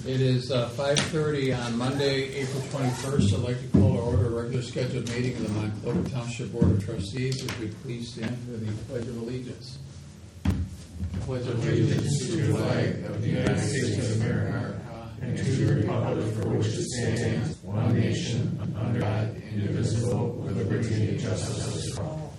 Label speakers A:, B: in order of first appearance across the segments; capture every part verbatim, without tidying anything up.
A: It is uh, five thirty on Monday, April twenty-first. I'd like to call to order a regular scheduled meeting of the Monclova Township Board of Trustees. If we please stand for the Pledge of Allegiance. Pledge of allegiance to the flag of the United States of America and to the republic for which it stands, one nation, under God, indivisible, with liberty and justice for all.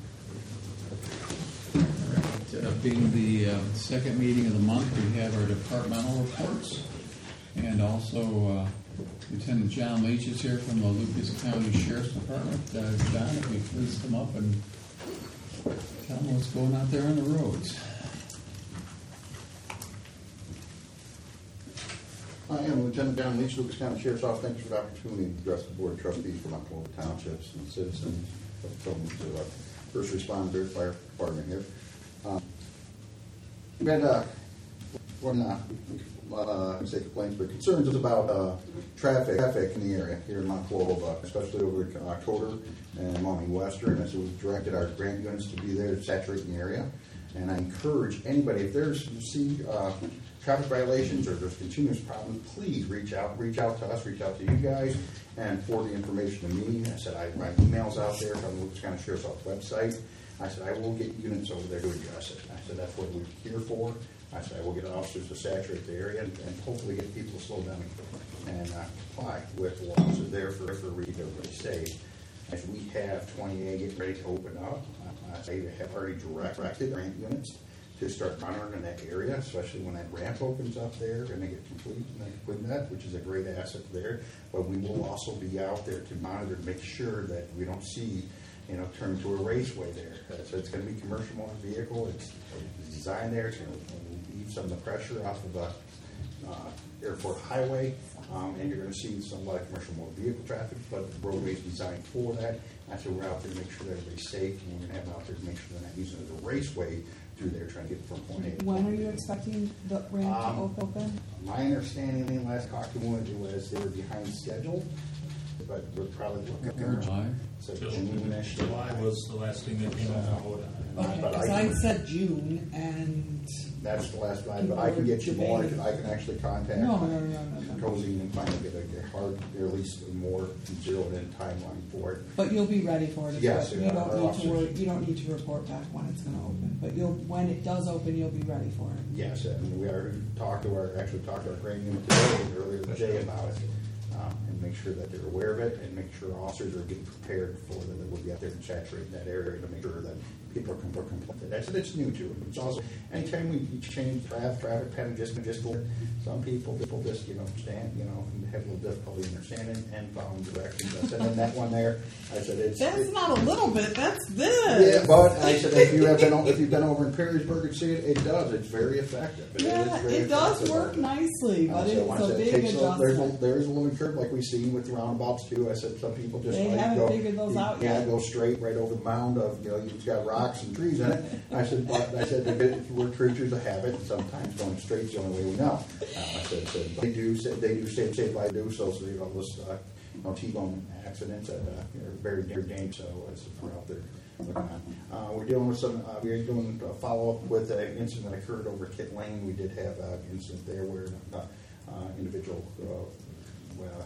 A: Uh, being the uh, second meeting of the month, we have our departmental reports. And also, uh, Lieutenant John Leach is here from the Lucas County Sheriff's Department. Uh, John, if you please come up and tell them what's going out there on the roads.
B: I am Lieutenant John Leach, Lucas County Sheriff's Office. Thanks for the opportunity to address the Board of Trustees for Monclova Townships and citizens, from to our first responder fire department here. Um, we had uh, one. Uh, Uh, I say complaints, but concerns about uh, traffic traffic in the area here in Monclova, especially over in October and Maumee Western. As we've directed our grant units to be there to saturate the area, and I encourage anybody, if there's you see uh, traffic violations or there's continuous problems, please reach out, reach out to us, reach out to you guys, and forward the information to me. I said I my emails out there from the Lucas County Sheriff's Office website. I said I will get units over there to address it. I said that's what we're here for. I said I will get officers to saturate the area and, and hopefully get people to slow down and uh, comply with the laws are there for for everybody safe. As we have twenty-eight getting ready to open up, uh, I have already directed grant units to start monitoring in that area, especially when that ramp opens up there and they get complete and they complete that, which is a great asset there. But we will also be out there to monitor to make sure that we don't see, you know, turn into a raceway there. Uh, so it's going to be commercial motor vehicle. It's, it's designed there. It's going to relieve some of the pressure off of the uh, airport highway, um, and you're going to see some light commercial motor vehicle traffic. But the roadway is designed for that. That's why we're out there to make sure that everybody's safe, and we're going to have out there to make sure they're not using it as a raceway through there trying to get from point A to
C: When
B: point
C: are you
B: B.
C: expecting the ramp
B: Um,
C: to open?
B: My understanding last talked to one was they were behind schedule, but we're probably looking
A: July.
B: so June-ish.
D: July was the last thing that came out.
C: Okay,
B: but
C: because
B: I
C: I
B: can-
C: said June, and
B: That's the last line, but I can get you more, because I can actually contact
C: no, no, no, no, no.
B: Cozy and finally get a get hard, or at least a more zeroed in timeline for it.
C: But you'll be ready for it. as
B: Yes,
C: well.
B: yeah,
C: You don't
B: our
C: need to
B: officers-
C: worry. You don't need to report back when it's going to open. But you'll when it does open, you'll be ready for it.
B: Yes, and we already talked to our, actually talked to our grant unit today, earlier today about it, um, and make sure that they're aware of it, and make sure officers are getting prepared for that, that we'll be out there and saturate that area to make sure that people can comply. That's it's new to it. It's also anytime we change traffic, traffic pattern, just just some people people just you know stand you know have a little difficulty understanding and following directions. I said in that one there, I said it's
C: That's
B: it,
C: not a little bit. That's this.
B: yeah, but I said if you have been if you've been over in Perrysburg and see it, it does. It's very effective. It
C: Yeah,
B: is very
C: it does
B: effective.
C: work nicely,
B: Uh,
C: but
B: so
C: it's
B: once
C: a
B: it
C: big
B: takes a, there's a,
C: adjustment.
B: there is a little curve like we see with roundabouts too. I said some people just
C: They
B: like
C: haven't
B: go,
C: figured those
B: you
C: out
B: can't
C: yet.
B: go straight right over the mound of you know you've got rocks and trees in it. I said, but I said if we're creatures of habit, and sometimes going straight is the only way we know. Uh, I said, said they do say they do say say by do so so you know this uh, you know T-bone accidents that uh, are very very dangerous. So as we're out there looking at, uh, we're dealing with some. Uh, we're doing a follow up with an incident that occurred over at Kit Lane. We did have an incident there where uh, uh, individual. Uh, uh,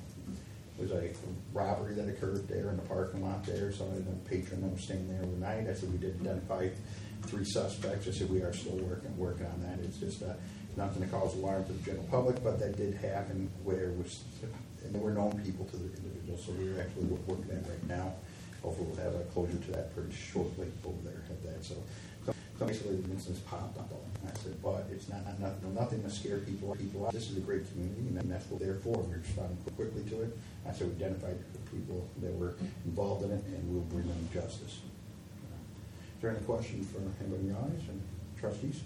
B: was a robbery that occurred there in the parking lot there. So a patron that was staying there overnight. I said we did identify three suspects. I said we are still working working on that. It's just uh, nothing to cause alarm to the general public, but that did happen where it was, and there were known people to the individual. So we're actually working on it right now. Hopefully we'll have a closure to that pretty shortly over there at that. So, so, so basically the incident popped up. I said, but it's not, not nothing, nothing to scare people people out. This is a great community, and that's what they're for. We're responding quickly to it. I said we identified the people that were involved in it, and we'll bring them justice. Is there any questions for anybody in the audience and trustees?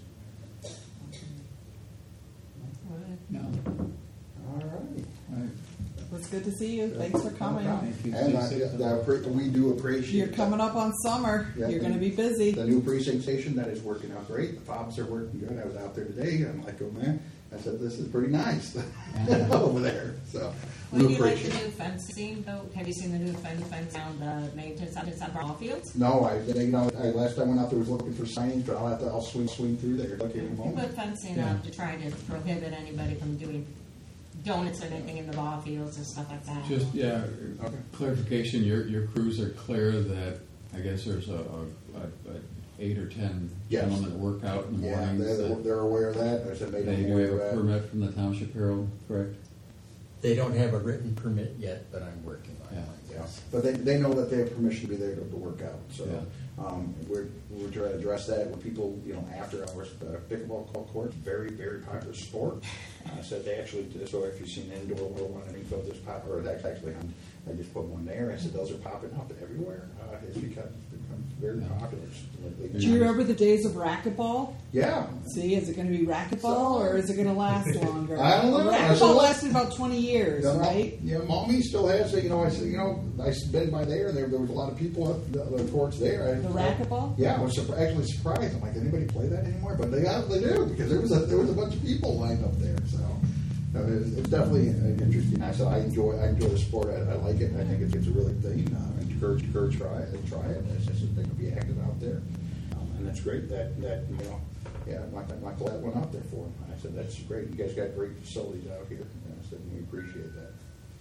A: No.
B: All right.
A: Right.
C: It's good to see you. Thanks for coming.
A: Thank you.
B: And I,
A: Stay safe.
B: I, I, we do appreciate
C: You're coming up on summer.
B: Yeah,
C: You're
B: the-
C: going to be busy.
B: The new precinct station, that is working out great. The fobs are working good. I was out there today. I'm like, oh man, I said, this is pretty nice over there. So,
E: Would
B: we
E: you like the
B: appreciate
E: new
B: it.
E: fencing, though? Have you seen the new fence fence around the maintenance on the ball fields?
B: No, I, you know, I, last time I went out there was looking for signage, but I'll have to, I'll swing, swing through there. Look any
E: We
B: moment.
E: put fencing
A: Yeah.
E: up to try to prohibit anybody from doing donuts or anything in the ball fields and stuff like that.
A: Just, yeah,
B: Okay.
A: clarification, your, your crews are clear that, I guess there's a, a, a a eight or ten
B: Yes.
A: gentlemen that work out in the
B: Yeah,
A: mornings.
B: they're,
A: that
B: they're aware of that. I said, made
A: They
B: them
A: do
B: aware
A: have
B: of
A: a
B: that.
A: permit from the township, Harold, correct?
F: They don't have a written permit yet, but I'm working on it.
B: Yeah, but they, they know that they have permission to be there to, to work out, so,
A: Yeah.
B: um, we're, we're trying to address that when people, you know, after hours, uh, pickleball court, very, very popular sport. Uh, so they actually, so if you've seen indoor one, I think so this pop, or that's actually, I just put one there, I said, those are popping up everywhere, uh, it's become, become very
A: Yeah.
B: popular. Lately.
C: Do you remember the days of racquetball?
B: Yeah.
C: See, is it going to be racquetball or is it going to last longer?
B: I don't know. I
C: Racquetball
B: saw-
C: lasted about twenty years,
B: Yeah,
C: right?
B: Yeah, mommy still has it. You know, I said, you know, I've been by there, and there, there was a lot of people at the, the courts there. I,
C: The racquetball?
B: Yeah, I was surp- actually surprised. I'm like, did anybody play that anymore? But they obviously do because there was a there was a bunch of people lined up there. So uh, it's, it's definitely uh, interesting. I said, I enjoy I enjoy the sport. I, I like it. I think it's, it's a really thing. Uh, I encourage encourage try it. Try it. It's just a thing to be active out there, um, and that's great. That that you know. Yeah, Michael, Michael that went out there for him. I said, that's great. You guys got great facilities out here. And I said, we appreciate that.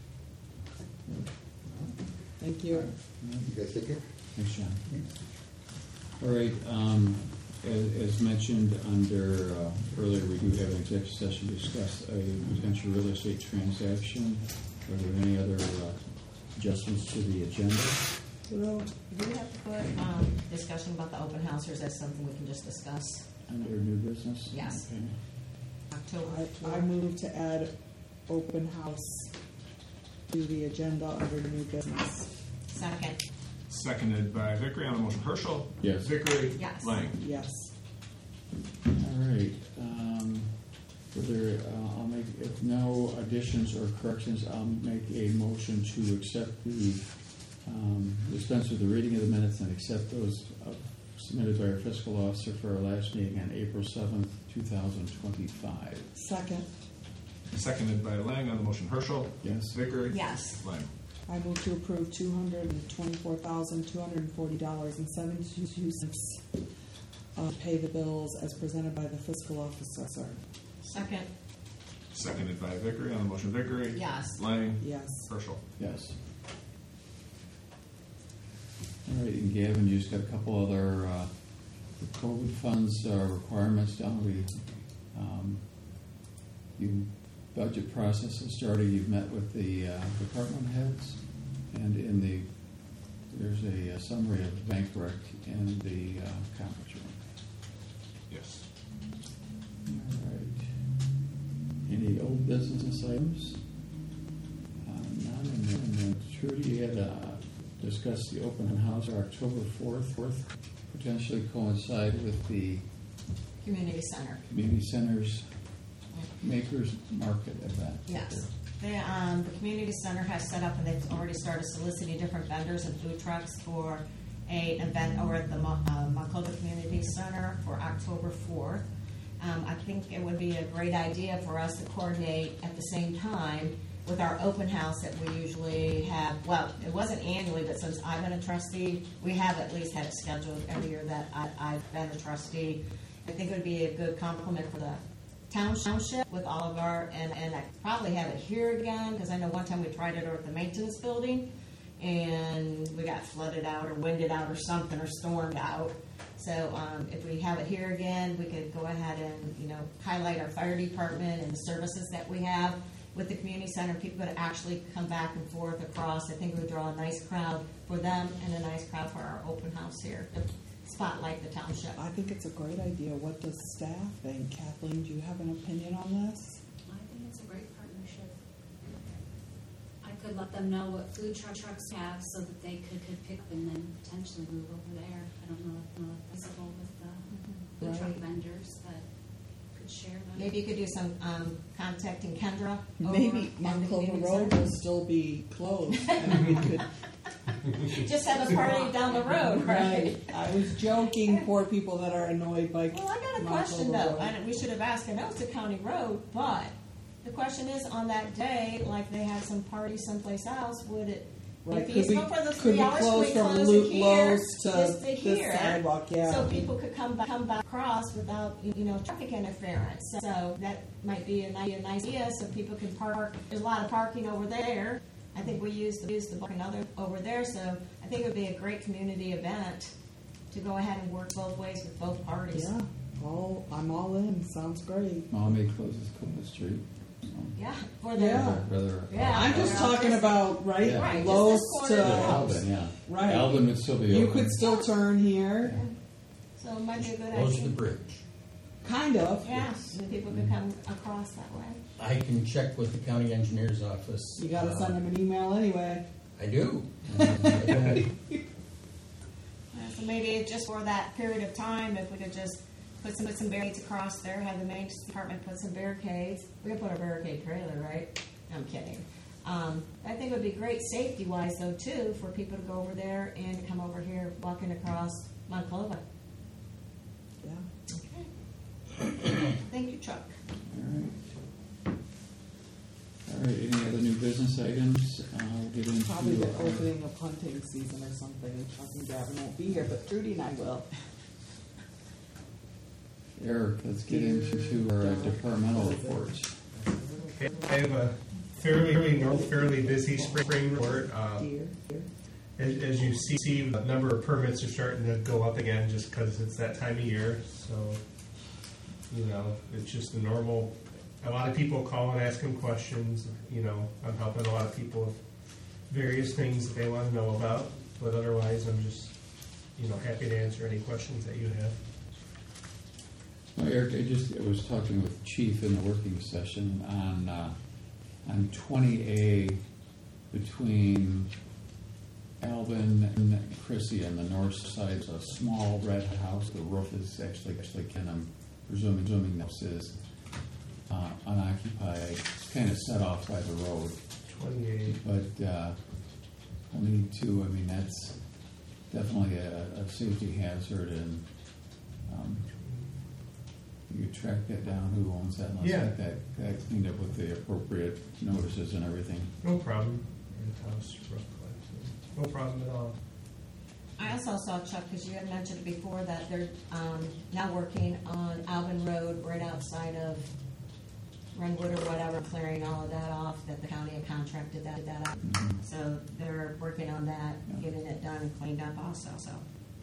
C: Thank you.
B: You guys take care.
A: Thanks, John. All right, um, as, as mentioned under, uh, earlier, we do have an executive session to discuss a potential real estate transaction. Are there any other uh, adjustments to the agenda?
C: Well,
E: Do we have to put um, discussion about the open house, or is that something we can just discuss?
A: Under new business?
E: Yes.
A: Okay.
E: October
C: I, I move to add open house to the agenda under new business.
E: second.
G: Seconded by Vickery on the motion. Herschel?
A: Yes.
G: Vickery?
E: Yes.
G: Lang?
C: Yes.
A: All right, um, further, uh, I'll make, if no additions or corrections, I'll make a motion to accept the, um, dispense with the reading of the minutes and accept those uh, submitted by our fiscal officer for our last meeting on April seventh, two thousand twenty-five.
C: Second,
G: Seconded by Lang on the motion. Herschel?
A: Yes.
G: Vickery?
E: Yes.
G: Lang?
C: I move to approve two hundred and twenty-four thousand, two hundred and forty dollars and seventy-two cents. Uh, pay the bills as presented by the fiscal officer.
E: Second.
G: Seconded by Vickery on the motion. Vickery?
E: Yes.
G: Lang?
C: Yes.
G: Herschel?
A: Yes. All right, and Gavin, you just got a couple other, uh, the COVID funds uh, requirements down. We, um, you, budget process has started. You've met with the uh, department heads, and in the, there's a, uh summary of the bank rec in the uh, conference room.
G: Yes.
A: All right. Any old business items? Uh, None. And then, and then Trudy, you had uh, discussed the open house on October fourth, fourth, potentially coincide with the
E: Community center.
A: community center's makers market event.
E: Yes. The, um, the community center has set up, and they've already started soliciting different vendors and food trucks for a event over at the Mo- uh, Monclova Community Center for October fourth. Um, I think it would be a great idea for us to coordinate at the same time with our open house that we usually have. Well, it wasn't annually, but since I've been a trustee, we have at least had it scheduled every year that I, I've been a trustee. I think it would be a good compliment for the township with all of our, and, and I probably have it here again, because I know one time we tried it over at the maintenance building, and we got flooded out or winded out or something, or stormed out. So um, if we have it here again, we could go ahead and, you know, highlight our fire department and the services that we have with the community center. People could actually come back and forth across. I think we would draw a nice crowd for them and a nice crowd for our open house here to spotlight the township.
C: I think it's a great idea. What does staff think? Kathleen, do you have an opinion on this?
H: I think it's a great partnership. I could let them know what food truck trucks have so that they could, could pick and then potentially move over there. I don't know if it's possible with the food truck
C: Right.
H: vendors, but could share them.
E: Maybe you could do some um, contacting Kendra. over
C: Maybe
E: in the
C: Monclova
E: community
C: Road
E: center.
C: will still be closed. And we could,
E: Just have a party down the road, right?
C: right. I was joking, poor people that are annoyed by
E: Well, I got a
C: Monclova
E: question though,
C: Road.
E: and we should have asked. I know it's a county road, but the question is, on that day, like they had some party someplace else, would it,
C: Right,
E: If
C: could
E: he's
C: we-
E: going for the
C: could
E: three
C: we
E: hours,
C: close
E: we
C: from
E: close
C: Lu-
E: it here,
C: Lowe's to
E: just to
C: this
E: here,
C: sidewalk, yeah.
E: so people could come back, come back across without, you know, traffic interference. So that might be a nice, a nice idea, so people can park. There's a lot of parking over there. I think we use the use the park another over there, so I think it would be a great community event to go ahead and work both ways with both parties.
C: Yeah, all, I'm all in, sounds great.
A: Mommy closes Columbus Street. so.
E: Yeah, for the
C: Yeah.
A: Rather.
E: Yeah.
C: I'm just talking about, right,
A: Yeah.
E: Right, just
C: Lowe's
E: this
C: to,
E: corner.
A: Alvin, yeah.
C: Right.
A: Alvin would still be
C: you
A: open.
C: could still turn here,
E: So it might be a good
F: Close the
E: idea.
F: bridge.
C: kind of.
E: Yeah, and people could come across that way.
F: I can check with the county engineer's office.
C: You gotta
F: Uh,
C: send them an email anyway.
F: I do.
E: Yeah, so maybe just for that period of time, if we could just put some, put some barricades across there, have the maintenance department put some barricades. We could put a barricade trailer, right? I'm kidding. Um, I think it would be great safety wise though too, for people to go over there and to come over here walking across Monclova.
C: Yeah.
E: Okay. Thank you, Chuck.
A: All right. All right, any other new business items? Uh, we'll get into.
C: Probably the
A: uh,
C: opening of hunting season or something, and Chuck and Gavin won't be here, but Trudy and I will.
A: Eric, let's get into our uh, departmental reports.
I: Okay, I have a fairly, fairly, normal, fairly busy spring report. Um,
C: Deer, deer.
I: as, as you see, see, the number of permits are starting to go up again just because it's that time of year. So, you know, it's just the normal. A lot of people call and asking questions. You know, I'm helping a lot of people with various things that they want to know about. But otherwise, I'm just, you know, happy to answer any questions that you have.
A: Well, Eric, I just I was talking with Chief in the working session on uh, on twenty A between Alvin and Chrissy on the north side. It's a small red house. The roof is actually actually kind of presuming presuming the house is uh, unoccupied. It's kind of set off by the road.
I: twenty-eight.
A: But uh, twenty-two, I mean, that's definitely a, a safety hazard, and um, you could track that down, who owns that, and let's
I: Yeah.
A: get that, that cleaned up with the appropriate notices and everything.
I: No problem. Your house, rough collection. No problem at all.
E: I also saw, Chuck, because you had mentioned it before, that they're um, now working on Alvin Road right outside of Renwood or whatever, clearing all of that off, that the county had contracted that, that out.
A: Mhm.
E: So they're working on that,
A: Yeah.
E: getting it done and cleaned up also, so.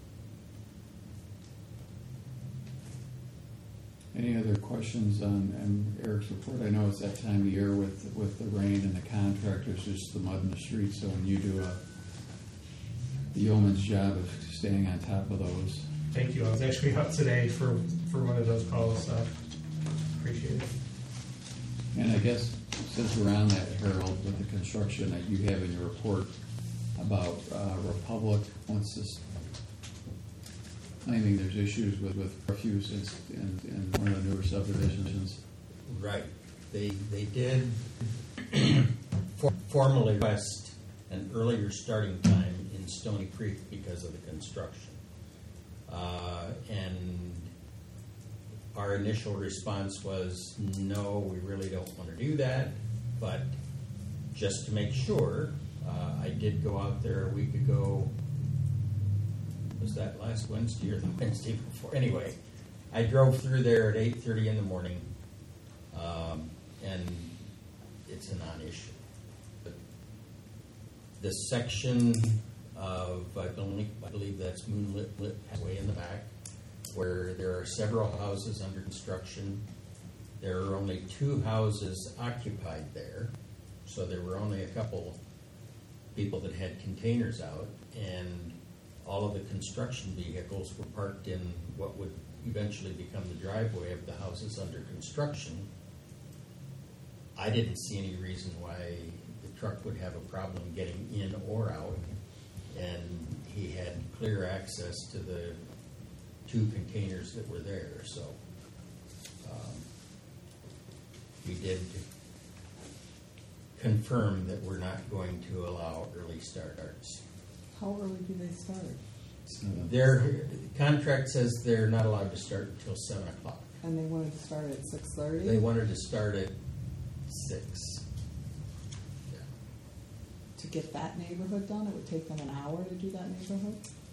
A: Any other questions on, on Eric's report? I know it's that time of year with, with the rain and the contractors, just the mud in the streets, so when you do a, the yeoman's job of staying on top of those.
I: Thank you. I was actually out today for, for one of those calls, so appreciate it.
A: And I guess since we're on that, Harold, with the construction that you have in your report about uh, Republic, once this claiming there's issues with, with refuse in, in, in one of the newer subdivisions.
F: Right. They, they did for- formally request an earlier starting time in Stony Creek because of the construction. Uh, and our initial response was, no, we really don't want to do that, but just to make sure, uh, I did go out there a week ago. Was that last Wednesday or the Wednesday before? Anyway, I drove through there at eight thirty in the morning, um, and it's a non-issue. But the section of, I believe, I believe that's Moonlit Lit way in the back, where there are several houses under construction. There are only two houses occupied there, so there were only a couple people that had containers out, and all of the construction vehicles were parked in what would eventually become the driveway of the houses under construction. I didn't see any reason why the truck would have a problem getting in or out, and he had clear access to the two containers that were there, so um, we did confirm that we're not going to allow early starts.
C: How early do they start?
A: So,
F: Their contract says they're not allowed to start until seven o'clock.
C: And they wanted to start at six thirty?
F: They wanted to start at six. Yeah.
C: to get that neighborhood done? It would take them an hour to do that neighborhood?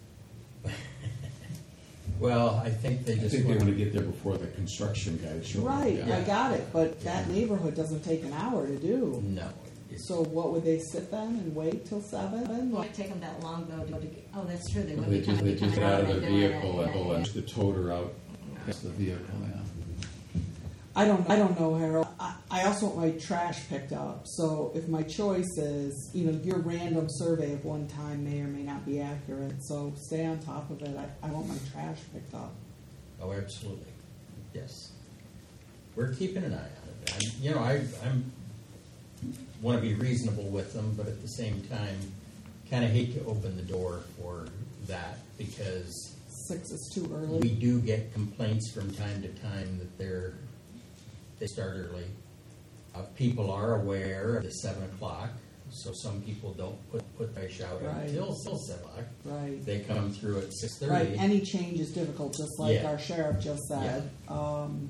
F: Well, I think they
J: I
F: just
J: think they
F: want
J: want to get there before the construction guys show up.
C: Right,
J: Yeah.
C: I got it, but that
F: Yeah.
C: neighborhood doesn't take an hour to do.
F: No. It's-
C: So what, would they sit then and wait till seven?
E: It wouldn't take them that long though to go to, get- oh, that's true, they
J: Well,
E: wouldn't
J: They
E: be
J: just,
E: coming
J: they just get out of the
E: and doing it.
J: vehicle and
E: Yeah,
J: push the toter out.
A: That's the vehicle, yeah.
C: I don't, I don't know, Harold. I, I also want my trash picked up. So if my choice is, you know, your random survey of one time may or may not be accurate. So stay on top of it. I, I want my trash picked up.
F: Oh, absolutely. Yes. We're keeping an eye on it. I, you know, I I'm, want to be reasonable with them, but at the same time, kind of hate to open the door for that because
C: Six is too
F: we
C: early.
F: do get complaints from time to time that they're they start early. Uh, people are aware of the seven o'clock, so some people don't put put fish out
C: Right.
F: until till seven o'clock.
C: Right.
F: They come through at six thirty.
C: Right. Any change is difficult, just like
F: Yeah.
C: our sheriff just said. Um,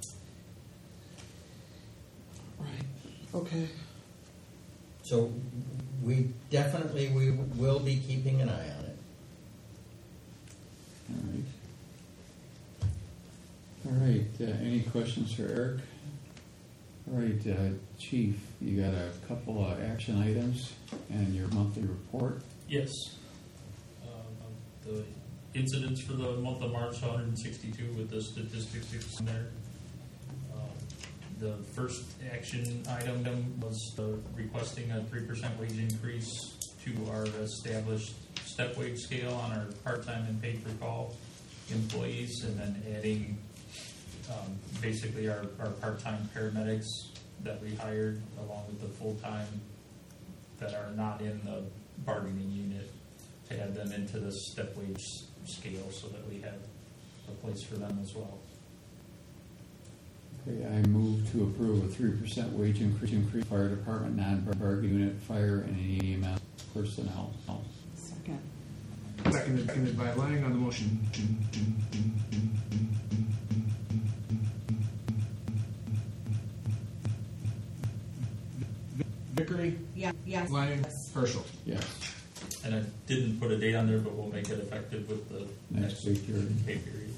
C: right. Okay.
F: So we definitely we will be keeping an eye on it.
A: All right. All right, uh, any questions for Eric? All right, uh, Chief, you got a couple of action items and your monthly report.
D: Yes. Um, The incidents for the month of March, one hundred sixty-two with the statistics in there. Um, The first action item was uh, requesting a three percent wage increase to our established step wage scale on our part-time and paid-for-call employees, and then adding um, basically our, our part-time paramedics that we hired along with the full-time that are not in the bargaining unit, to add them into the step wage scale so that we have a place for them as well.
A: Okay, I move to approve a three percent wage increase, increase fire department, non-bargaining unit, fire, and E M S personnel.
C: Second.
G: Seconded, seconded by Lang on the motion. Vickery,
E: Yeah, yes.
G: Lang,
E: Yes.
G: Herschel.
A: Yes,
D: And I didn't put a date on there, but we'll make it effective with the
A: next week, you're.
D: pay period.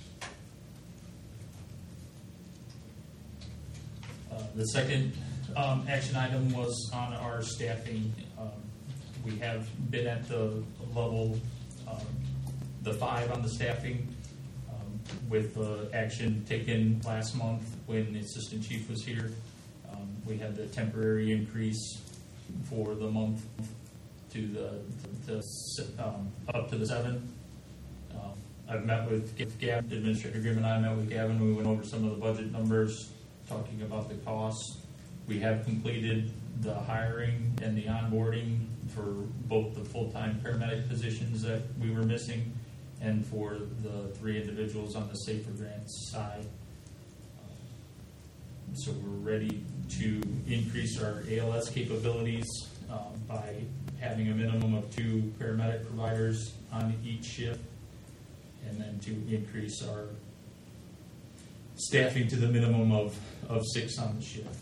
D: Uh, The second um, action item was on our staffing. Um, We have been at the level, um, the five on the staffing, um, with the action taken last month when the assistant chief was here. Um, We had the temporary increase for the month to the, the, um, up to the seven. Um, I've met with Gavin, Administrator Grimm and I met with Gavin. We went over some of the budget numbers, talking about the costs. We have completed the hiring and the onboarding for both the full-time paramedic positions that we were missing and for the three individuals on the Safer Grants side. Um, So we're ready to increase our A L S capabilities um, by having a minimum of two paramedic providers on each shift, and then to increase our staffing to the minimum of, of six on the shift.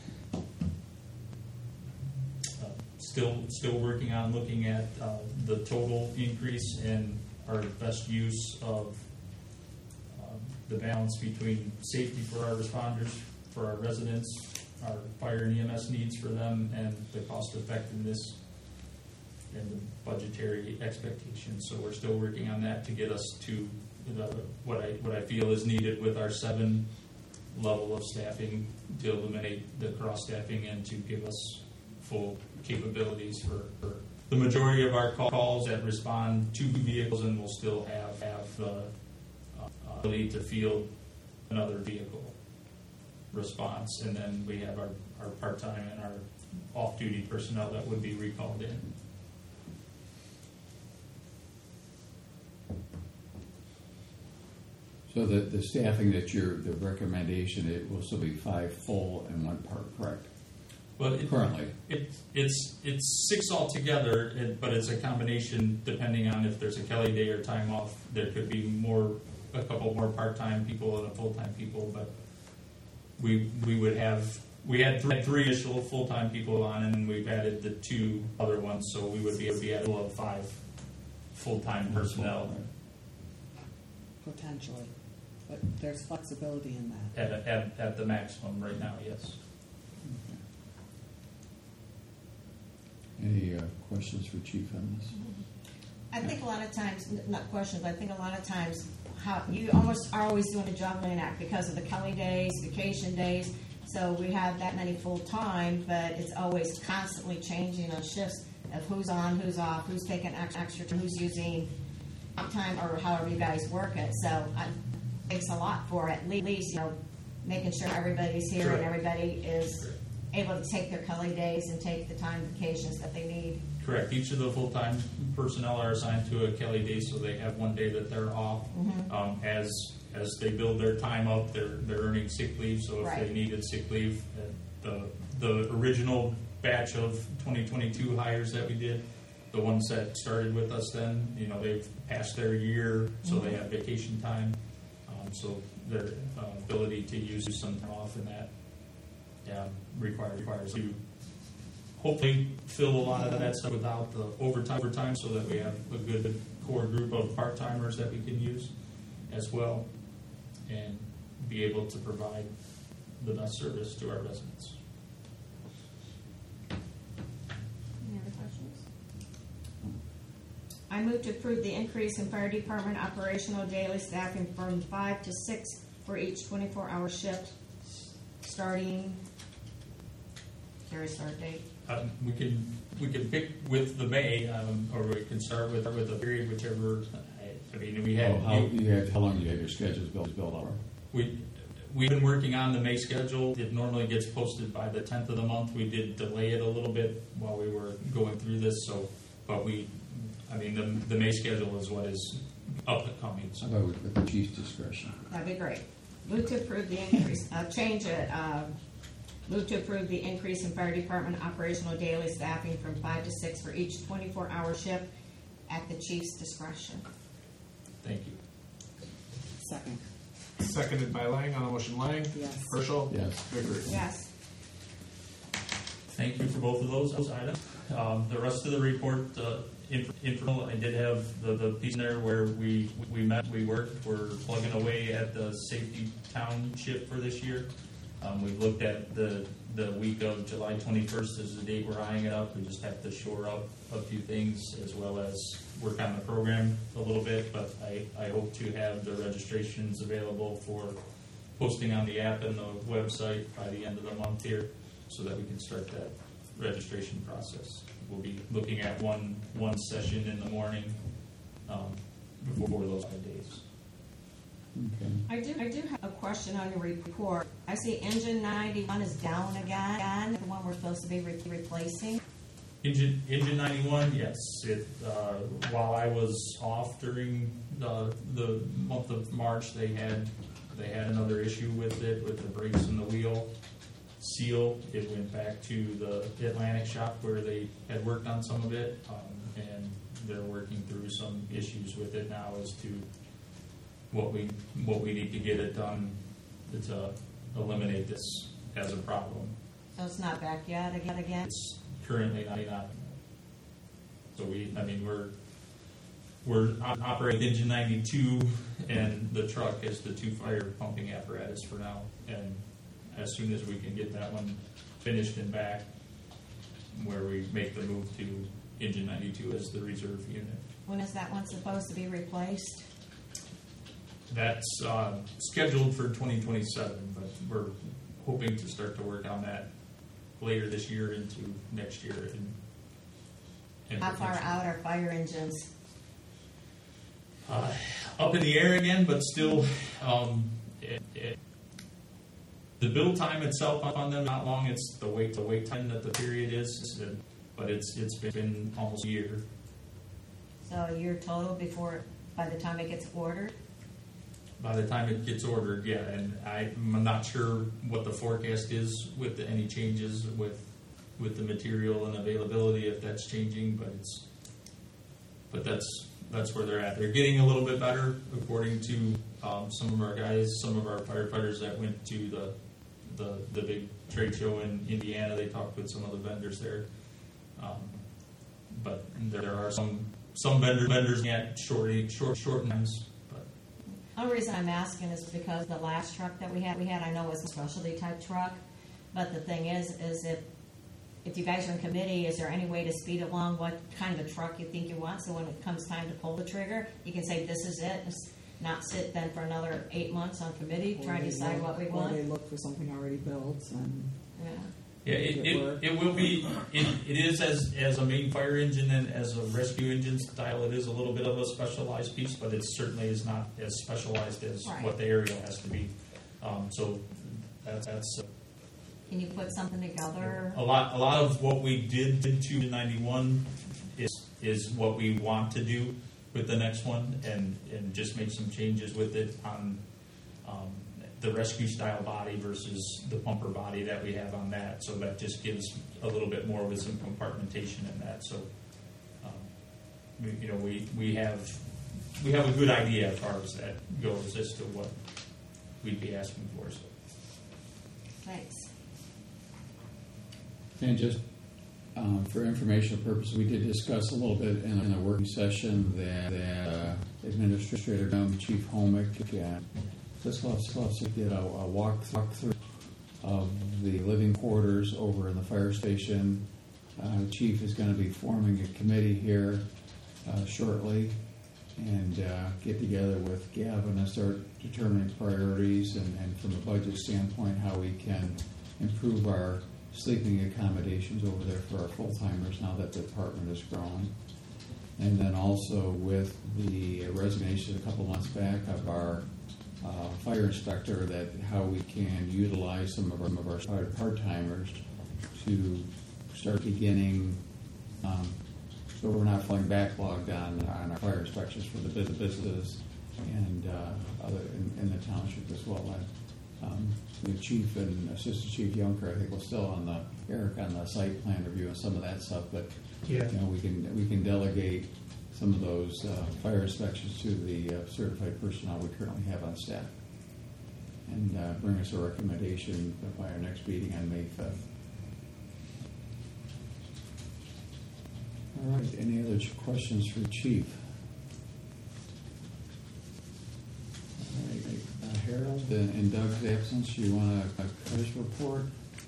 D: Uh, Still, still working on looking at uh, the total increase and our best use of um, the balance between safety for our responders, for our residents, our fire and E M S needs for them, and the cost effectiveness and the budgetary expectations. So we're still working on that to get us to the, what I what I feel is needed with our seven level of staffing to eliminate the cross staffing and to give us full capabilities for, for the majority of our calls that respond to vehicles, and we'll still have have the uh, ability to field another vehicle response, and then we have our, our part-time and our off-duty personnel that would be recalled in.
A: So the, the staffing that you're, the recommendation, it will still be five full and one part, correct?
D: Well, it,
A: Currently.
D: it, it's it's six altogether, it, but it's a combination depending on if there's a Kelly day or time off. There could be more, a couple more part-time people and a full-time people, but we we would have we had three, three additional full-time people on, and we've added the two other ones, so we would be, would be at a total of five full-time personnel
C: Potentially, but there's flexibility in that.
D: at, at, at the maximum right now, yes.
J: Any uh, questions for Chief on this?
E: I think a lot of times, n- not questions, but I think a lot of times, how, you almost are always doing a juggling act because of the Kelly days, vacation days. So we have that many full-time, but it's always constantly changing on shifts of who's on, who's off, who's taking ex- extra, time, who's using time, or however you guys work it. So I, it takes a lot for at least, you know, making sure everybody's here and
D: Correct.
E: everybody is able to take their Kelly days and take the time vacations that they need.
D: Correct. Each of the full-time personnel are assigned to a Kelly day, so they have one day that they're off.
E: Mhm.
D: Um, as as they build their time up, they're they're earning sick leave. So if
E: Right.
D: they needed sick leave, uh, the the original batch of twenty twenty-two hires that we did, the ones that started with us then, you know, they've passed their year, so they
E: Mhm.
D: have vacation time. Um, so their uh, ability to use some time off in that yeah, requires requires you. Hopefully fill a lot of that stuff without the overtime, overtime so that we have a good core group of part-timers that we can use as well and be able to provide the best service to our residents.
E: Any other questions? I move to approve the increase in fire department operational daily staffing from five to six for each twenty-four hour shift, starting, Carrie, start date.
D: Um, we can we can pick with the May, um, or we can start with with the period, whichever. I, I mean, we had
J: Oh, how, you have, how long do you have your schedules built, built out?
D: we we've been working on the May schedule. It normally gets posted by the tenth of the month. We did delay it a little bit while we were going through this. So, but we, I mean, the the May schedule is what is up and coming. So.
J: How about with the chief's discretion?
E: That'd be great. Move to approve the increase, uh, change it, uh, move to approve the increase in fire department operational daily staffing from five to six for each twenty-four hour shift at the chief's discretion.
D: Thank you.
C: Second,
G: Seconded by Lang on the motion. Lang.
C: yes.
G: Herschel.
J: Yes.
G: Bickford.
E: Yes.
D: Thank you for both of those, those items. Um, the rest of the report, uh, inf- info, I did have the, the piece in there where we, we met, we worked, we're plugging away at the safety township for this year. Um, we've looked at the, the week of July twenty-first as the date we're eyeing it up. We just have to shore up a few things as well as work on the program a little bit, but I, I hope to have the registrations available for posting on the app and the website by the end of the month here so that we can start that registration process. We'll be looking at one, one session in the morning um, before those five days.
J: Okay.
E: I do, I do have a question on your report. I see engine ninety-one is down again, the one we're supposed to be re- replacing.
D: Engine, engine ninety-one, yes. It, uh, while I was off during the, the month of March, they had, they had another issue with it, with the brakes and the wheel seal. It went back to the Atlantic shop where they had worked on some of it, um, and they're working through some issues with it now as to what we, what we need to get it done to eliminate this as a problem.
E: So it's not back yet, again, again?
D: It's currently not, not. So we, I mean, we're, we're op- operating engine ninety-two and the truck as the two fire pumping apparatus for now. And as soon as we can get that one finished and back, where we make the move to engine ninety-two as the reserve unit.
E: When is that one supposed to be replaced?
D: That's uh, scheduled for twenty twenty-seven, but we're hoping to start to work on that later this year into next year. And, and
E: How far
D: potentially-
E: out are fire engines?
D: Uh, up in the air again, but still, um, it, it, the build time itself on them not long. It's the wait the wait time that the period is, but it's it's been almost a year.
E: So a year total before, by the time it gets ordered?
D: By the time it gets ordered, yeah, and I'm not sure what the forecast is with the, any changes with with the material and availability, if that's changing, but it's but that's that's where they're at. They're getting a little bit better, according to um, some of our guys, some of our firefighters that went to the the, the big trade show in Indiana. They talked with some of the vendors there. Um, but there are some some vendors vendors at short short short times. But
E: The only reason I'm asking is because the last truck that we had, we had, I know was a specialty type truck, but the thing is, is if, if you guys are in committee, is there any way to speed along what kind of a truck you think you want, so when it comes time to pull the trigger, you can say, this is it, and not sit then for another eight months on committee,
C: Or
E: trying to
C: they
E: decide
C: look-
E: what we
C: Or
E: want?
C: they look for something already built and.
E: Yeah.
D: yeah, it,
C: Make it work.
D: it, it will be. It, it is as as a main fire engine and as a rescue engine style. It is a little bit of a specialized piece, but it certainly is not as specialized as
E: Right.
D: what the aerial has to be. Um, so that's that's. Uh,
E: Can you put something together?
D: A lot, a lot of what we did did to ninety-one is is what we want to do with the next one, and, and just make some changes with it on um, the rescue style body versus the pumper body that we have on that. So that just gives a little bit more with some compartmentation in that. So um, we, you know, we we have we have a good idea as far as that goes as to what we'd be asking for. So.
E: Thanks.
J: And just um, for informational purposes, we did discuss a little bit in, in a working session that, that uh, Administrator um, Chief Homick and this officer did a, a walk walkthrough of the living quarters over in the fire station. Uh, Chief is going to be forming a committee here uh, shortly and uh, get together with Gavin and start determining priorities and, and from a budget standpoint how we can improve our sleeping accommodations over there for our full-timers now that the department has grown. And then also with the resignation a couple months back of our uh, fire inspector, that how we can utilize some of our, some of our part-timers to start beginning, um, so we're not falling backlogged on, on our fire inspections for the bus- businesses and uh, other in, in the township as well. And, Um, the chief and assistant chief Yunker, I think, was still on the Eric on the site plan review and some of that stuff. But
I: Yeah.
J: you know, we can we can delegate some of those uh, fire inspections to the uh, certified personnel we currently have on staff, and uh, bring us a recommendation by our next meeting on May fifth. All right. Any other questions for the chief? All right. Uh, Harold, in in Doug's absence, you want a, a credit report?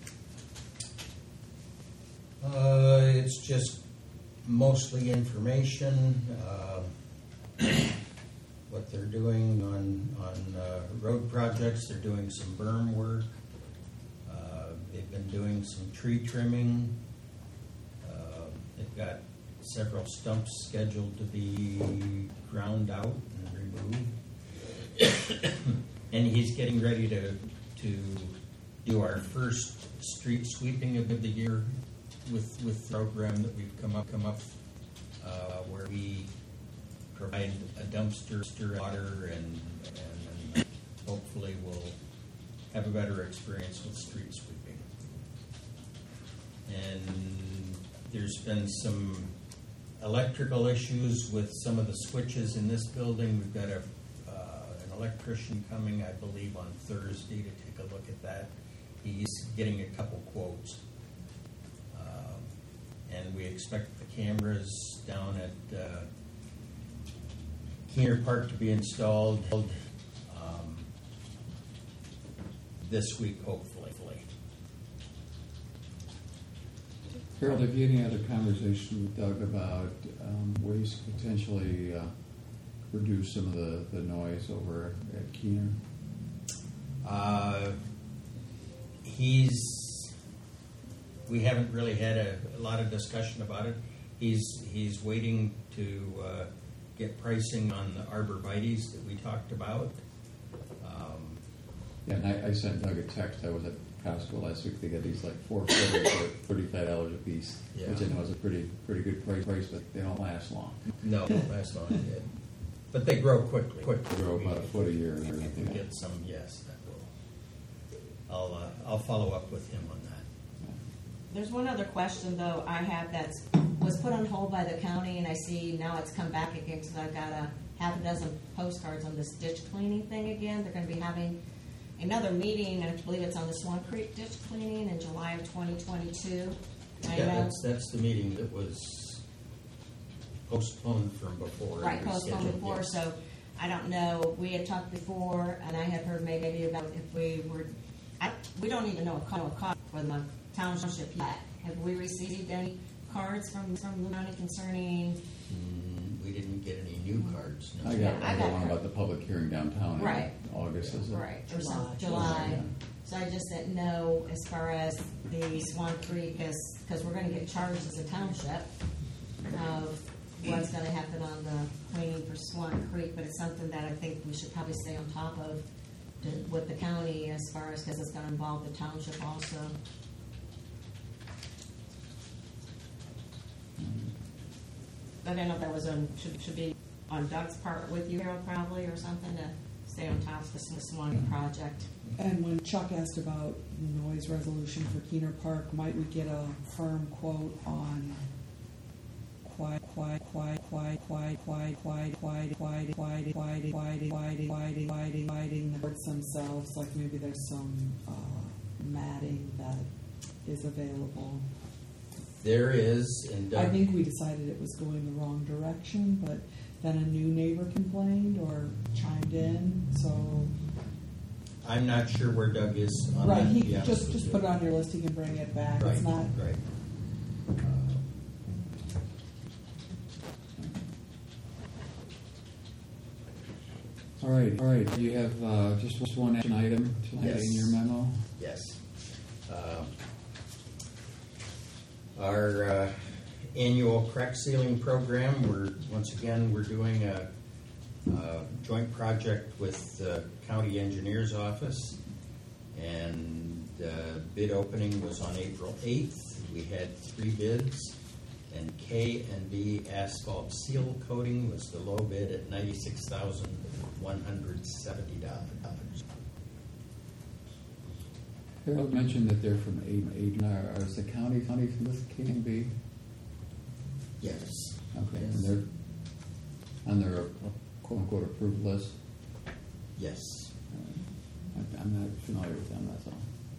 F: Uh, it's just mostly information, uh, what they're doing on, on uh, road projects. They're doing some berm work. Uh, They've been doing some tree trimming. Uh, They've got several stumps scheduled to be ground out and removed. And he's getting ready to, to do our first street sweeping of the year with, with the program that we've come up, come up, uh, where we provide a dumpster, dumpster water, and, and hopefully we'll have a better experience with street sweeping. And there's been some electrical issues with some of the switches in this building. We've got a, uh, an electrician coming, I believe, on Thursday to take a look at that. He's getting a couple quotes. Um, and we expect the cameras down at uh, Keener Park to be installed um, this week, hopefully.
J: Harold, have you had any other conversation with Doug about um, ways to potentially uh, reduce some of the, the noise over at Keener?
F: Uh, he's, we haven't really had a, a lot of discussion about it. He's, he's waiting to uh, get pricing on the arborvitaes that we talked about. Um,
J: Yeah, and I, I sent Doug a text. I was at Costco last week. They got these like four footers for thirty-five dollars a piece,
F: Yeah.
J: which I know is a pretty pretty good price, price, but they don't last long.
F: no, that's not it. But they grow quickly. quickly.
J: They grow about a foot a year and
F: If we
J: everything.
F: get some, yes, that will. I'll, uh, I'll follow up with him on that.
E: There's one other question, though, I have that's, was put on hold by the county, and I see now it's come back again, because I've got a half a dozen postcards on this ditch cleaning thing again. They're gonna be having another meeting, and I believe it's on the Swan Creek ditch cleaning in July of twenty twenty-two. I
F: Yeah,
E: know,
F: that's, that's the meeting that was postponed from before.
E: right,
F: and
E: postponed
F: rescheduled,
E: before,
F: yes.
E: so I don't know, we had talked before, and I had heard maybe about if we were, I, we don't even know a co- a cost for the township yet. Have we received any cards from, from the county concerning,
F: Mm, We didn't get any new cards, no.
J: I got,
E: Yeah, I
J: I got
E: got
J: one
E: her.
J: about the public hearing downtown in
E: Right.
J: August, is it?
E: right, or
C: July.
E: some, July?
J: Yeah.
E: So I just didn't know as far as the Swan Creek is, because we're gonna get charged as a township of what's gonna happen on the cleaning for Swan Creek, but it's something that I think we should probably stay on top of to- with the county as far as, because it's gonna involve the township also. I don't know if that was on, should, should be on Doug's part with you, Harold, probably, or something, to stay on top of the Swan project.
C: And when Chuck asked about noise resolution for Keener Park, might we get a firm quote on quiet, quiet, quiet, quiet, quiet, quiet, quiet, quiet, quiet, quiet, quiet, quiet, quiet, quiet, quiet, quieting the boards themselves, like maybe there's some uh, matting that is available.
F: There is, and
C: I
F: Doug,
C: think we decided it was going the wrong direction, but then a new neighbor complained or chimed in, so.
F: I'm not sure where Doug is on that.
C: Right,
F: to
C: he,
F: be honest
C: just,
F: with
C: just
F: you.
C: put it on your list, he can bring it back,
F: Right,
C: it's not,
F: right.
J: All right, all right, do you have, uh, just just one action item tonight
F: Yes.
J: in your memo?
F: Yes. Um, Our uh, annual crack sealing program, we're, once again, we're doing a a joint project with the county engineer's office. And uh, bid opening was on April eighth. We had three bids. And K and B asphalt seal coating was the low bid at ninety-six thousand one hundred seventy dollars.
J: Harold mentioned that they're from Aiden, Aiden, or or is the county, county list K and B?
F: Yes.
J: Okay,
F: Yes.
J: and they're on their quote-unquote approved list?
F: Yes.
J: Uh, I- I'm not familiar with them, that's all.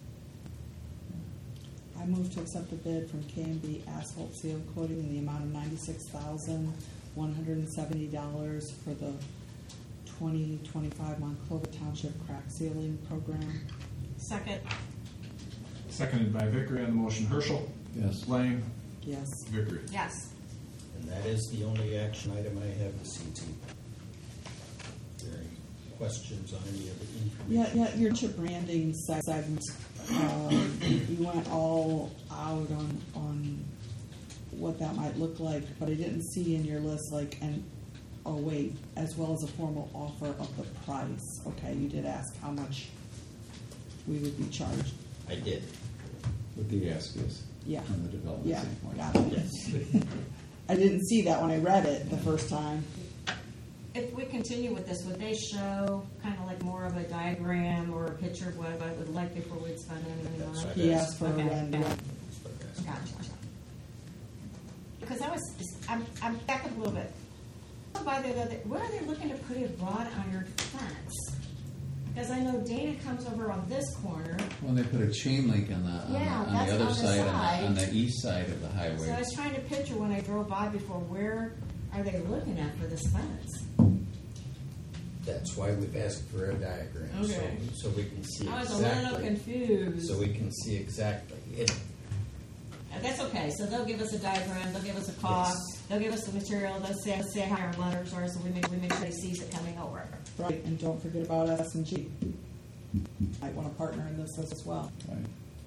C: I move to accept the bid from K and B Asphalt Seal Coating in the amount of ninety-six thousand, one hundred and seventy dollars for the twenty twenty-five Monclova Township Crack Sealing Program.
E: Second,
G: Seconded by Vickery on the motion. Herschel.
J: Yes.
G: Lang.
C: Yes.
G: Vickery.
E: yes.
F: And that is the only action item I have this evening. Are there any questions on any of the
C: Yeah,
F: information?
C: yeah, your chip branding segment, um, you went all out on, on what that might look like, but I didn't see in your list like, and, oh wait, as well as a formal offer of the price. Okay, you did ask how much we would be charged.
F: I did.
J: With the ask is,
C: Yeah.
J: from the development
C: Yeah,
J: standpoint.
C: got it.
F: Yes.
C: I didn't see that when I read it the first time.
E: If we continue with this, would they show kind of like more of a diagram or a picture of what I would like before we'd spend any
F: That's
E: money?
F: right.
C: He asked for a
E: Okay,
C: rendering.
E: yeah.
F: That's what I asked.
E: Gotcha. Because I was, I'm, I'm back up a little bit. By the other, where are they looking to put a wrought iron fence? Because I know Dana comes over on this corner,
J: Well, they put a chain link on the, on the,
E: Yeah,
J: on
E: that's
J: the other
E: on the
J: side,
E: side.
J: on the, on the east side of the
E: so I
J: highway.
E: was trying to picture when I drove by before, where are they looking at for this fence?
F: That's why we've asked for a diagram, so,
E: Okay.
F: so we can see
E: I was a little
F: exactly.
E: confused.
F: So we can see exactly. It,
E: Uh, That's okay, so they'll give us a diagram, they'll give us a cost,
F: Yes.
E: they'll give us the material, they'll say, say how our letters are, so we make, we make sure he sees it coming over.
C: Right, and don't forget about S and G. Might want to partner in this as well.
J: Right.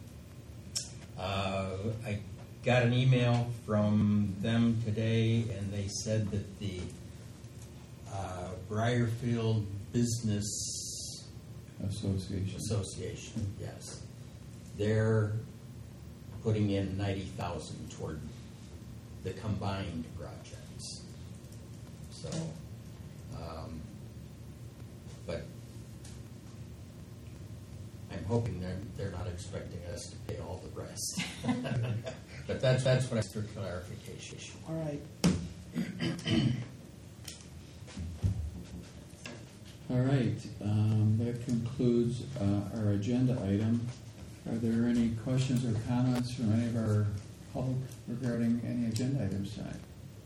F: Uh, I got an email from them today, and they said that the uh, Briarfield Business
J: Association.
F: Association, yes, they're putting in ninety thousand toward the combined projects. So, um, but I'm hoping they're, they're not expecting us to pay all the rest. But that's, that's what I for clarification.
C: All right.
J: All right, um, that concludes uh, our agenda item. Are there any questions or comments from any of our public regarding any agenda items tonight?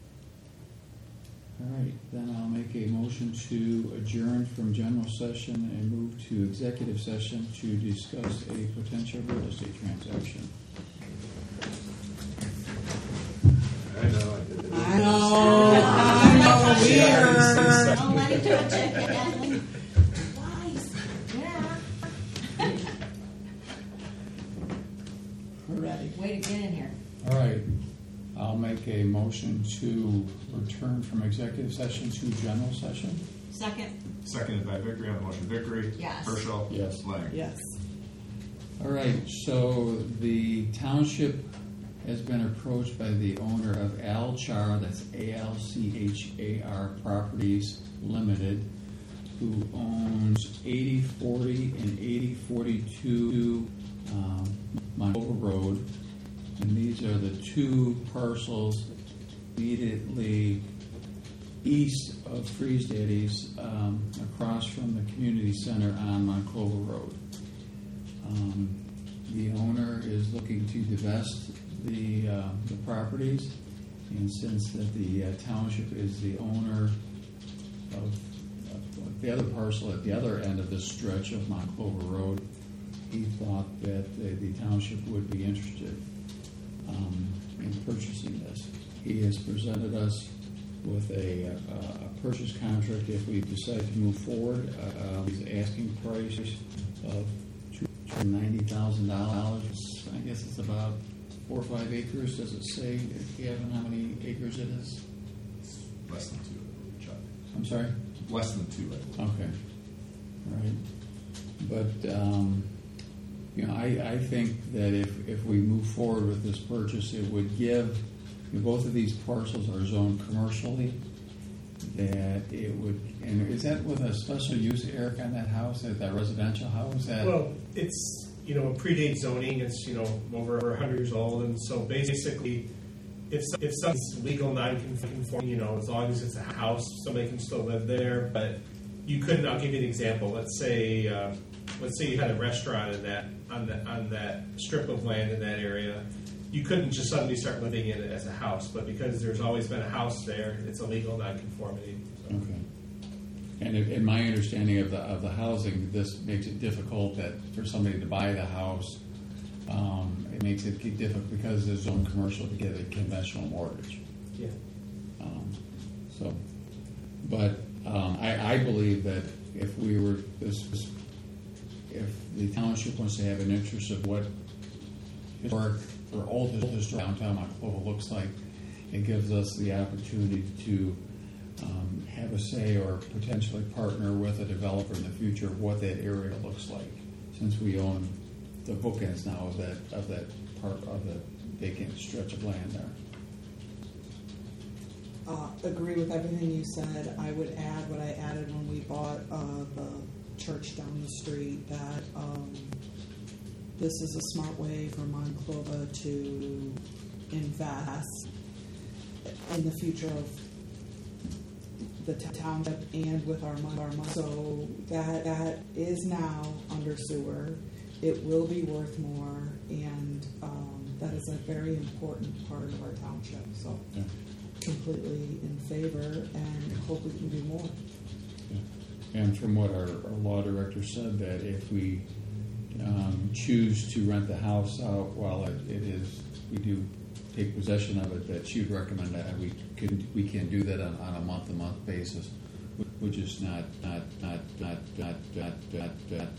J: All right, then I'll make a motion to adjourn from general session and move to executive session to discuss a potential real estate transaction.
G: I know, I did it.
C: I know, I know, weird.
E: Don't let him touch it, Kathleen. Guys, yeah.
C: We're ready.
E: Way to get in here.
J: All right, I'll make a motion to return from executive session to general session.
E: Second,
G: Seconded by Vickery on the motion. Vickery?
E: Yes.
G: Herschel?
J: Yes.
G: Lang?
C: Yes.
J: All right, so the township has been approached by the owner of Alchar, that's A L C H A R Properties Limited, who owns eighty forty and eighty forty-two um, Montova Road. And these are the two parcels immediately east of Freeze Daddy's, um, across from the community center on Monclova Road. Um, the owner is looking to divest the uh, the properties, and since that the uh, township is the owner of, of the other parcel at the other end of this stretch of Monclova Road, he thought that uh, the township would be interested um, in purchasing this. He has presented us with a, a, a purchase contract if we decide to move forward. Uh, his asking price of two hundred ninety thousand dollars. I guess it's about four or five acres. Does it say, Gavin, how many acres it is?
G: Less than two, Chuck.
J: I'm sorry?
G: Less than two, I believe.
J: Okay. All right. But, um, you know, I, I think that if, if we move forward with this purchase, it would give, you know, both of these parcels are zoned commercially, that it would, and is that with a special use, Eric, on that house, that, that residential house? That,
I: Well, it's, you know, predates zoning, it's, you know, over one hundred years old, and so basically, if, if something's legal, non-conforming, you know, as long as it's a house, somebody can still live there, but you couldn't, I'll give you an example, let's say, uh, let's say you had a restaurant in that, on that, on that strip of land in that area, you couldn't just suddenly start living in it as a house, but because there's always been a house there, it's a legal non-conformity. So.
J: Okay. And in in my understanding of the, of the housing, this makes it difficult that for somebody to buy the house, um, it makes it difficult because it's zone commercial to get a conventional mortgage.
I: Yeah.
J: Um, so, but um, I, I believe that if we were, this, this, if the township wants to have an interest of what historic or old historic downtown Monclova looks like, it gives us the opportunity to um, have a say or potentially partner with a developer in the future of what that area looks like, since we own the bookends now of that of that part of the vacant stretch of land there.
C: Uh, agree with everything you said. I would add what I added when we bought uh, the church down the street, that um, this is a smart way for Monclova to invest in the future of the t- township and with our money. Our money. So that that is now under sewer. It will be worth more, and um, that is a very important part of our township. So
J: Yeah.
C: completely in favor, and hope we can do more.
J: Yeah. And from what our, our law director said, that if we um, choose to rent the house out while it, it is, we do take possession of it, that she would recommend that we can we can do that on, on a month to month basis, which is not not not not not not not not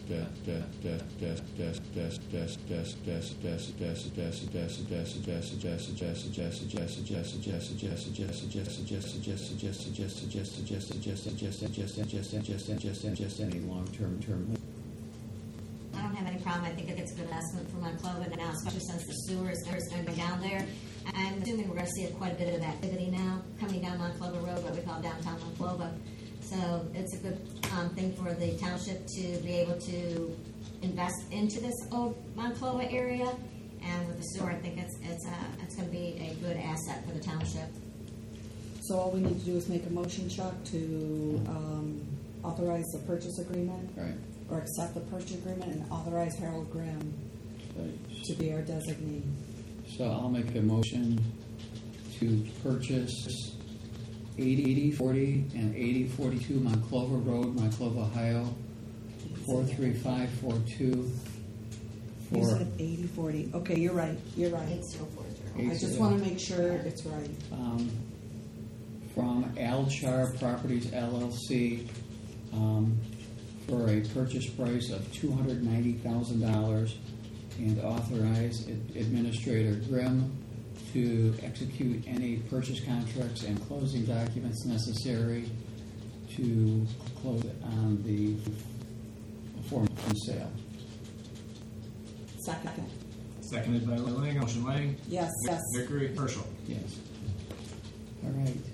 J: any long term term.
E: I don't have any problem. I think it's a good investment for Monclova now, especially since the sewer is going to be down there. I'm assuming we're going to see quite a bit of activity now coming down Monclova Road, what we call downtown Monclova. So it's a good um, thing for the township to be able to invest into this old Monclova area. And with the sewer, I think it's it's uh, it's going to be a good asset for the township.
C: So all we need to do is make a motion, Chuck, to um, authorize the purchase agreement,
J: Right.
C: or accept the purchase agreement, and authorize Harold Grimm
J: Right.
C: to be our designee.
J: So I'll make a motion to purchase eighty forty and eighty forty-two Monclova Road, Monclova, Ohio, four three five four two.
C: You
J: For,
C: said eighty forty. Okay, you're right, you're right.
E: Eight zero four zero.
C: I just
J: Eight
C: want
J: zero.
C: to make sure it's right.
J: um, from Alchar Properties L L C, um, for a purchase price of two hundred ninety thousand dollars, and authorize Ad- Administrator Grimm to execute any purchase contracts and closing documents necessary to close on the form of sale.
C: Second.
G: Seconded by Lang. Motion Lang.
C: Yes, yes.
G: Vickery. Herschel.
J: Yes. All right.